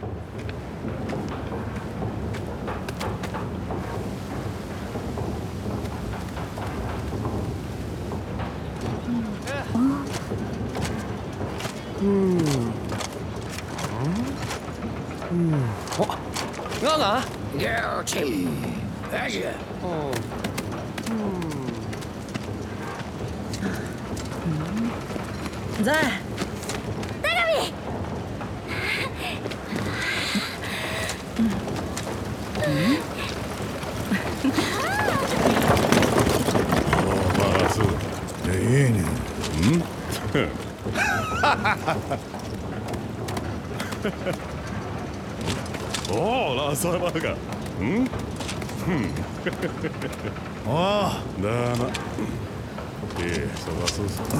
刚刚。 了解，而且。 哦。 在。 バスええねんおおラサバがああだな探そうさ